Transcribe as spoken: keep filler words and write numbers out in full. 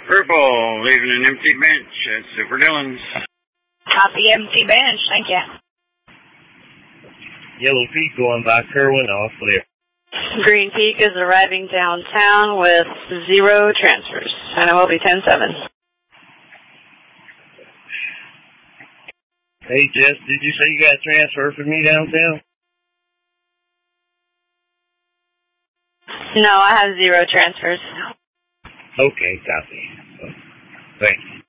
Purple, leaving an empty bench at Super Dillon's. Copy, empty bench, thank you. Yellow Peak going by Kerwin off left. Green Peak is arriving downtown with zero transfers, and it will be ten seven. Hey, Jess, did you say you got a transfer for me downtown? No, I have zero transfers. Okay, copy. Thanks.